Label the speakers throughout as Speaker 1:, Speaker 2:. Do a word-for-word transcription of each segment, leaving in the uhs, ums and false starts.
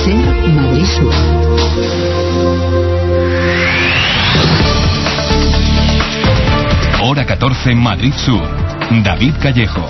Speaker 1: SER Madrid Sur.
Speaker 2: Hora catorce, Madrid Sur. David Callejo.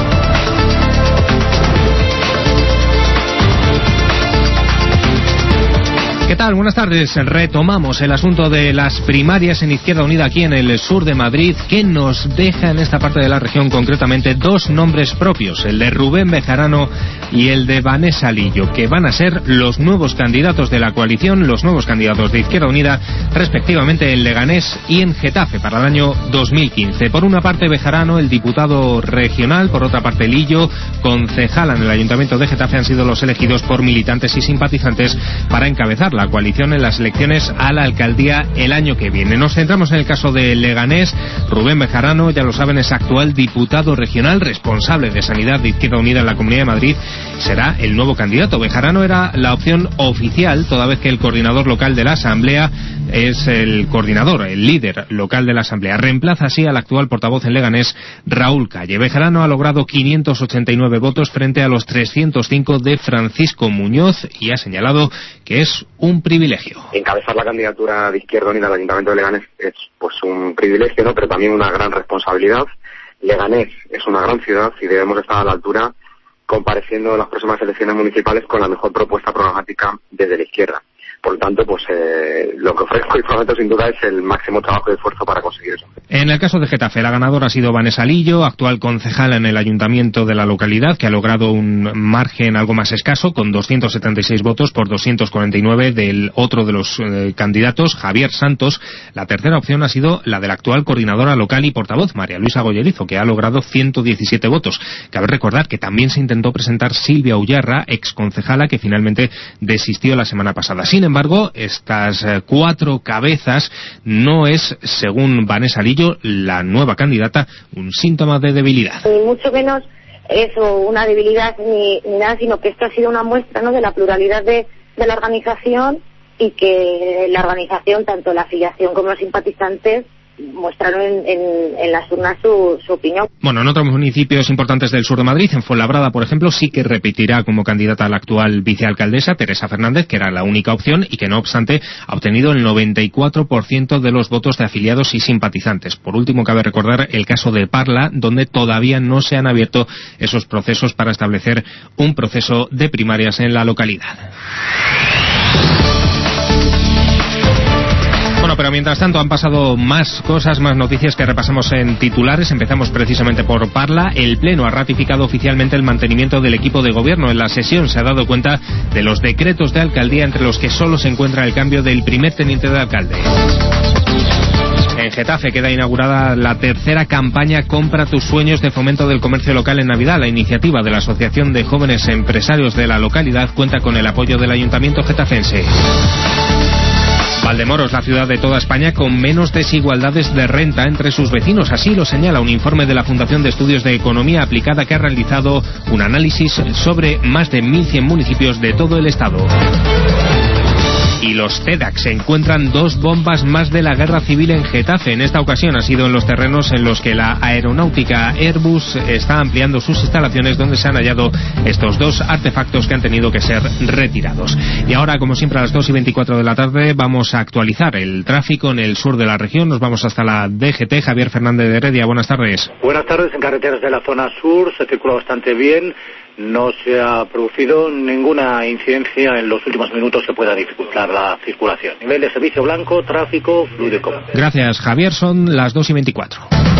Speaker 3: ¿Qué tal? Buenas tardes. Retomamos el asunto de las primarias en Izquierda Unida aquí en el sur de Madrid, que nos deja en esta parte de la región concretamente dos nombres propios, el de Rubén Bejarano y el de Vanessa Lillo, que van a ser los nuevos candidatos de la coalición, los nuevos candidatos de Izquierda Unida, respectivamente en Leganés y en Getafe para el año dos mil quince. Por una parte Bejarano, el diputado regional, por otra parte Lillo, concejala en el Ayuntamiento de Getafe, han sido los elegidos por militantes y simpatizantes para encabezar la coalición en las elecciones a la alcaldía el año que viene. Nos centramos en el caso de Leganés. Rubén Bejarano, ya lo saben, es actual diputado regional, responsable de Sanidad de Izquierda Unida en la Comunidad de Madrid. Será el nuevo candidato. Bejarano era la opción oficial, toda vez que el coordinador local de la Asamblea es el coordinador, el líder local de la Asamblea. Reemplaza así al actual portavoz en Leganés, Raúl Calle. Bejarano ha logrado quinientos ochenta y nueve votos frente a los trescientos cinco de Francisco Muñoz y ha señalado que es un privilegio.
Speaker 4: Encabezar la candidatura de Izquierda Unida al Ayuntamiento de Leganés es pues un privilegio, ¿no?, pero también una gran responsabilidad. Leganés es una gran ciudad y debemos estar a la altura, compareciendo en las próximas elecciones municipales con la mejor propuesta programática desde la izquierda. Por lo tanto, pues eh, lo que ofrezco y prometo sin duda es el máximo trabajo y esfuerzo para conseguir eso.
Speaker 3: En el caso de Getafe, la ganadora ha sido Vanessa Lillo, actual concejala en el ayuntamiento de la localidad, que ha logrado un margen algo más escaso, con doscientos setenta y seis votos por doscientos cuarenta y nueve del otro de los eh, candidatos, Javier Santos. La tercera opción ha sido la de la actual coordinadora local y portavoz, María Luisa Goyerizo, que ha logrado ciento diecisiete votos. Cabe recordar que también se intentó presentar Silvia Ullarra, exconcejala, que finalmente desistió la semana pasada. Sin embargo, Sin embargo, estas eh, cuatro cabezas no es, según Vanessa Lillo, la nueva candidata, un síntoma de debilidad.
Speaker 5: Ni mucho menos eso, una debilidad ni, ni nada, sino que esto ha sido una muestra, ¿no?, de la pluralidad de, de la organización, y que la organización, tanto la afiliación como los simpatizantes, mostraron en, en, en las urnas su, su opinión.
Speaker 3: Bueno, en otros municipios importantes del sur de Madrid, en Fuenlabrada, por ejemplo, sí que repetirá como candidata a la actual vicealcaldesa, Teresa Fernández, que era la única opción y que, no obstante, ha obtenido el noventa y cuatro por ciento de los votos de afiliados y simpatizantes. Por último, cabe recordar el caso de Parla, donde todavía no se han abierto esos procesos para establecer un proceso de primarias en la localidad. Bueno, pero mientras tanto han pasado más cosas, más noticias que repasamos en titulares. Empezamos precisamente por Parla. El Pleno ha ratificado oficialmente el mantenimiento del equipo de gobierno. En la sesión se ha dado cuenta de los decretos de alcaldía, entre los que solo se encuentra el cambio del primer teniente de alcalde. En Getafe queda inaugurada la tercera campaña Compra tus sueños de fomento del comercio local en Navidad. La iniciativa de la Asociación de Jóvenes Empresarios de la localidad cuenta con el apoyo del Ayuntamiento getafense. Valdemoros, la ciudad de toda España con menos desigualdades de renta entre sus vecinos. Así lo señala un informe de la Fundación de Estudios de Economía Aplicada, que ha realizado un análisis sobre más de mil cien municipios de todo el estado. Y los TEDx encuentran dos bombas más de la guerra civil en Getafe. En esta ocasión ha sido en los terrenos en los que la aeronáutica Airbus está ampliando sus instalaciones, donde se han hallado estos dos artefactos que han tenido que ser retirados. Y ahora, como siempre, a las dos y veinticuatro de la tarde vamos a actualizar el tráfico en el sur de la región. Nos vamos hasta la D G T. Javier Fernández de Heredia, buenas tardes.
Speaker 6: Buenas tardes. En carreteras de la zona sur se circula bastante bien. No se ha producido ninguna incidencia en los últimos minutos que pueda dificultar la circulación. Nivel de servicio blanco, tráfico, fluido y cómodo.
Speaker 3: Gracias, Javier. Son las dos y veinticuatro.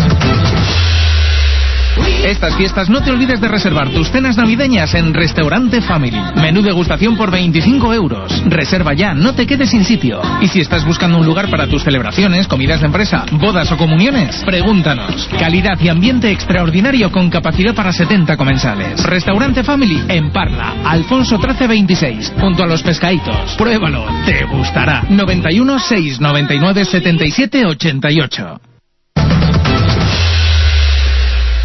Speaker 7: Estas fiestas no te olvides de reservar tus cenas navideñas en Restaurante Family. Menú degustación por veinticinco euros. Reserva ya, no te quedes sin sitio. Y si estás buscando un lugar para tus celebraciones, comidas de empresa, bodas o comuniones, pregúntanos. Calidad y ambiente extraordinario con capacidad para setenta comensales. Restaurante Family en Parla, Alfonso trece veintiséis, junto a Los Pescaditos. Pruébalo, te gustará. noventa y uno, seiscientos noventa y nueve, setenta y siete ochenta y ocho.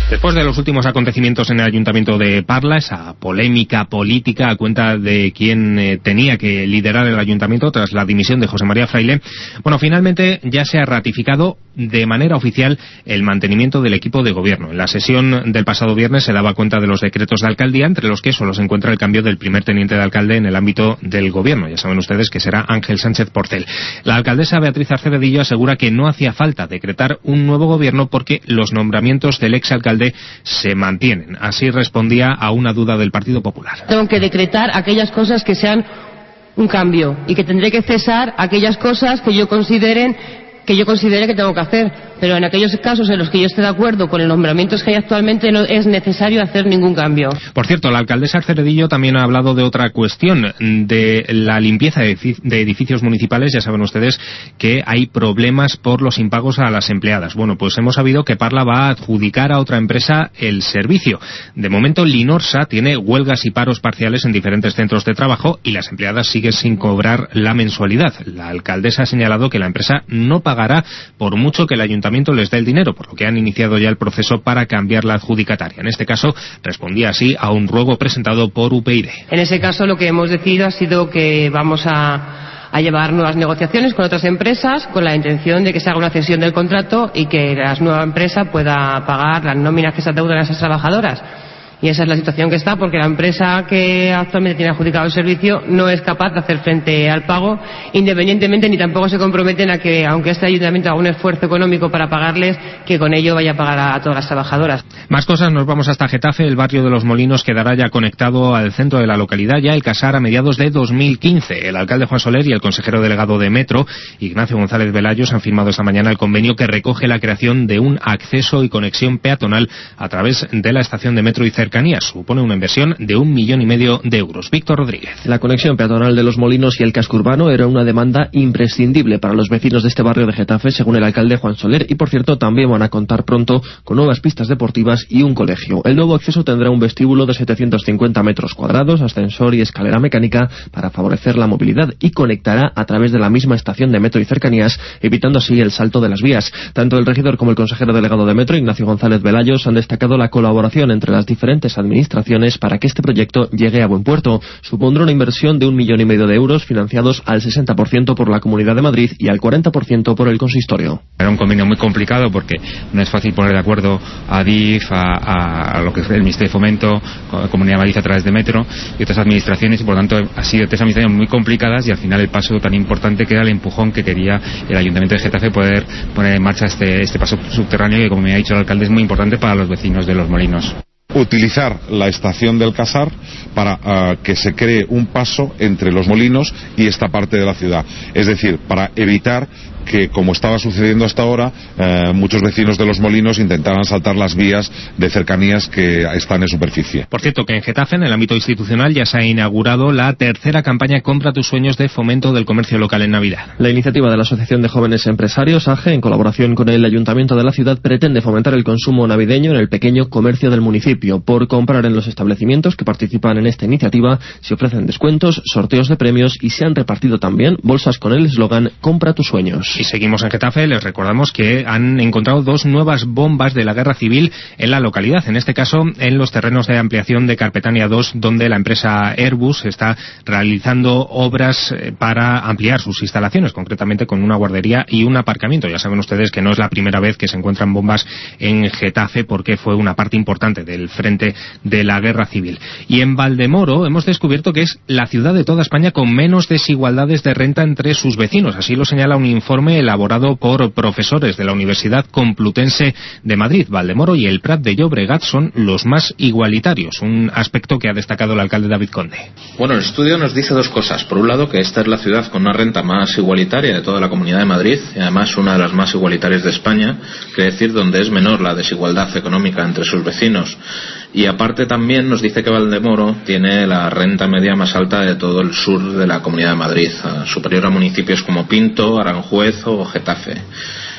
Speaker 3: Después de los últimos acontecimientos en el Ayuntamiento de Parla, esa polémica política a cuenta de quien eh, tenía que liderar el Ayuntamiento tras la dimisión de José María Fraile, bueno, finalmente ya se ha ratificado de manera oficial el mantenimiento del equipo de gobierno. En la sesión del pasado viernes se daba cuenta de los decretos de alcaldía, entre los que solo se encuentra el cambio del primer teniente de alcalde en el ámbito del gobierno. Ya saben ustedes que será Ángel Sánchez Porcel. La alcaldesa Beatriz Arcevedillo asegura que no hacía falta decretar un nuevo gobierno porque los nombramientos del exalcalde se mantienen. Así respondía a una duda del Partido Popular.
Speaker 1: Tengo que decretar aquellas cosas que sean un cambio y que tendré que cesar aquellas cosas que yo consideren que yo considere que tengo que hacer, pero en aquellos casos en los que yo esté de acuerdo con los nombramientos que hay actualmente no es necesario hacer ningún cambio.
Speaker 3: Por cierto, la alcaldesa Arcevedillo también ha hablado de otra cuestión, de la limpieza de edificios municipales. Ya saben ustedes que hay problemas por los impagos a las empleadas. Bueno, pues hemos sabido que Parla va a adjudicar a otra empresa el servicio. De momento, Linorsa tiene huelgas y paros parciales en diferentes centros de trabajo y las empleadas siguen sin cobrar la mensualidad. La alcaldesa ha señalado que la empresa no paga pagará por mucho que el ayuntamiento les dé el dinero, por lo que han iniciado ya el proceso para cambiar la adjudicataria. En este caso, respondía así a un ruego presentado por U P YD.
Speaker 1: En ese caso, lo que hemos decidido ha sido que vamos a, a llevar nuevas negociaciones con otras empresas con la intención de que se haga una cesión del contrato y que la nueva empresa pueda pagar las nóminas que se adeudan a esas trabajadoras. Y esa es la situación que está, porque la empresa que actualmente tiene adjudicado el servicio no es capaz de hacer frente al pago, independientemente ni tampoco se comprometen a que, aunque este ayuntamiento haga un esfuerzo económico para pagarles, que con ello vaya a pagar a todas las trabajadoras.
Speaker 3: Más cosas, nos vamos hasta Getafe. El barrio de Los Molinos quedará ya conectado al centro de la localidad, ya el Casar, a mediados de dos mil quince. El alcalde Juan Soler y el consejero delegado de Metro, Ignacio González Velayos, han firmado esta mañana el convenio que recoge la creación de un acceso y conexión peatonal a través de la estación de metro y cercanías. Supone una inversión de un millón y medio de euros. Víctor Rodríguez.
Speaker 8: La conexión peatonal de Los Molinos y el casco urbano era una demanda imprescindible para los vecinos de este barrio de Getafe, según el alcalde Juan Soler, y por cierto también van a contar pronto con nuevas pistas deportivas y un colegio. El nuevo acceso tendrá un vestíbulo de setecientos cincuenta metros cuadrados, ascensor y escalera mecánica para favorecer la movilidad y conectará a través de la misma estación de metro y cercanías, evitando así el salto de las vías. Tanto el regidor como el consejero delegado de Metro, Ignacio González Velayos, han destacado la colaboración entre las diferentes administraciones para que este proyecto llegue a buen puerto. Supondrá una inversión de un millón y medio de euros financiados al sesenta por ciento por la Comunidad de Madrid y al cuarenta por ciento por el consistorio.
Speaker 9: Era un convenio muy complicado porque no es fácil poner de acuerdo a D I F, a, a lo que es el Ministerio de Fomento, Comunidad de Madrid a través de Metro y otras administraciones, y por lo tanto ha sido tres administraciones muy complicadas y al final el paso tan importante que era el empujón que quería el Ayuntamiento de Getafe poder poner en marcha este, este paso subterráneo que, como me ha dicho el alcalde, es muy importante para los vecinos de Los Molinos.
Speaker 10: Utilizar la estación del Casar para uh, que se cree un paso entre Los Molinos y esta parte de la ciudad, es decir, para evitar que, como estaba sucediendo hasta ahora, eh, muchos vecinos de Los Molinos intentaran saltar las vías de cercanías que están en superficie.
Speaker 3: Por cierto, que en Getafe, en el ámbito institucional, ya se ha inaugurado la tercera campaña Compra tus sueños de fomento del comercio local en Navidad.
Speaker 8: La iniciativa de la Asociación de Jóvenes Empresarios, A G E, en colaboración con el Ayuntamiento de la ciudad, pretende fomentar el consumo navideño en el pequeño comercio del municipio. Por comprar en los establecimientos que participan en esta iniciativa, se ofrecen descuentos, sorteos de premios y se han repartido también bolsas con el eslogan Compra tus sueños.
Speaker 3: Y seguimos en Getafe. Les recordamos que han encontrado dos nuevas bombas de la guerra civil en la localidad, en este caso en los terrenos de ampliación de Carpetania dos, donde la empresa Airbus está realizando obras para ampliar sus instalaciones, concretamente con una guardería y un aparcamiento. Ya saben ustedes que no es la primera vez que se encuentran bombas en Getafe, porque fue una parte importante del frente de la guerra civil. Y en Valdemoro hemos descubierto que es la ciudad de toda España con menos desigualdades de renta entre sus vecinos. Así lo señala un informe elaborado por profesores de la Universidad Complutense de Madrid. Valdemoro y el Prat de Llobregat son los más igualitarios, un aspecto que ha destacado el alcalde David Conde.
Speaker 11: Bueno, el estudio nos dice dos cosas. Por un lado, que esta es la ciudad con una renta más igualitaria de toda la Comunidad de Madrid, y además una de las más igualitarias de España, que decir donde es menor la desigualdad económica entre sus vecinos. Y aparte también nos dice que Valdemoro tiene la renta media más alta de todo el sur de la Comunidad de Madrid, superior a municipios como Pinto, Aranjuez o Getafe.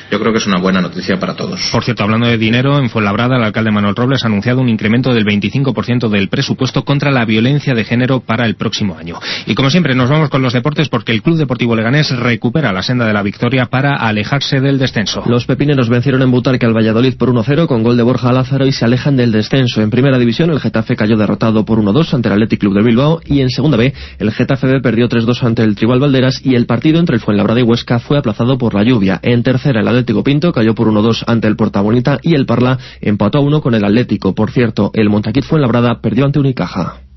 Speaker 11: yo creo que es una buena noticia para todos.
Speaker 3: Por cierto, hablando de dinero, en Fuenlabrada el alcalde Manuel Robles ha anunciado un incremento del veinticinco por ciento del presupuesto contra la violencia de género para el próximo año. Y como siempre nos vamos con los deportes porque el Club Deportivo Leganés recupera la senda de la victoria para alejarse del descenso.
Speaker 8: Los pepineros vencieron en Butarque al Valladolid por uno cero con gol de Borja Lázaro y se alejan del descenso. En primera división el Getafe cayó derrotado por uno dos ante el Athletic Club de Bilbao y en segunda B el Getafe B perdió tres dos ante el Tribal Valderas y el partido entre el Fuenlabrada y Huesca fue aplazado por la lluvia. En tercera el Atlético Pinto cayó por uno dos ante el Porta Bonita y el Parla empató a uno con el Atlético. Por cierto, el Montaquit Fuenlabrada perdió ante Unicaja.